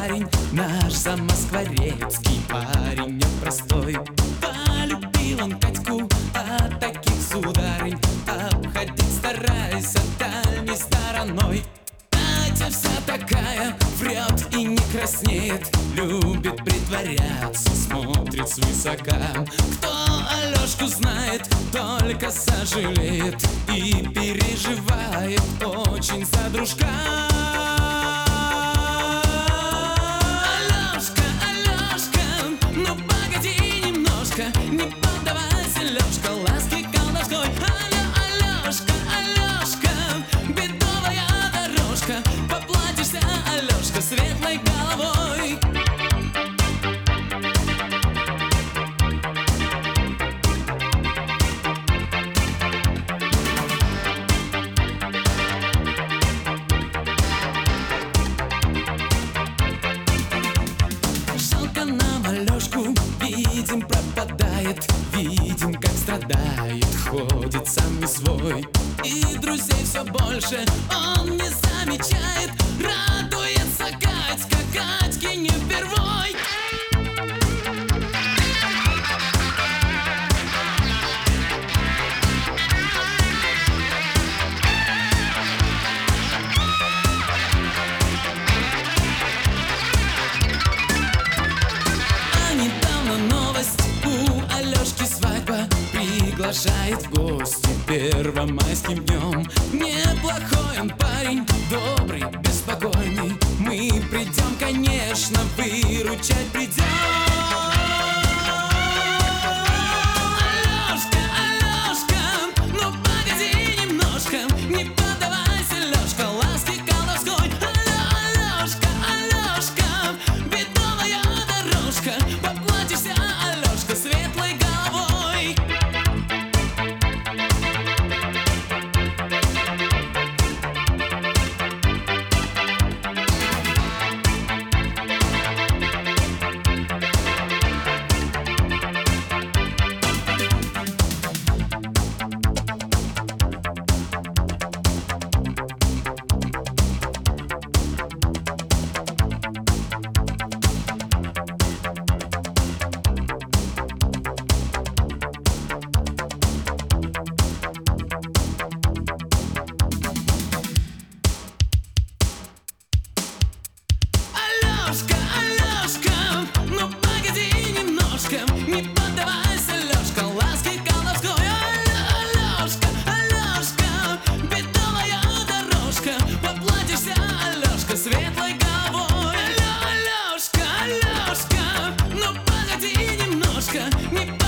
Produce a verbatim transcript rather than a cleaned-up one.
парень, наш замоскворецкий парень непростой. Полюбил он Катьку, а таких сударынь обходить старайся дальней стороной. Катя вся такая, врет и не краснеет, любит притворяться, смотрит свысока. Кто Алёшку знает, только сожалеет и переживает очень за дружка. Алёшка, Алёшка, ну погоди немножко, не поддавайся, Лёшка, ласки колдовской. Алё, Алёшка, Алёшка, бедовая дорожка, поплатишься, Алёшка, светлой головой. Видим, пропадает, видим, как страдает, ходит сам не свой. И друзей все больше он не замечает, радуется Катька, Катьке не впервой. Приглашает в гости первомайским днем. Неплохой он парень, добрый, беспокойный. Мы придем, конечно, выручать придем. Алёшка, Алёшка, ну погоди немножко, не поддавайся, Лёшка, ласки колдовской. Алё, Алёшка, Алёшка, бедовая дорожка, поплатишься, Алёшка, светлой головой. Алёшка, Алёшка, ну погоди немножко, не поддавайся, Лёшка, ласки колдовской. Алёшка, Алёшка, бедовая дорожка, поплатишься, Алёшка, светлой головой. Алёшка, Алёшка, ну погоди немножко, не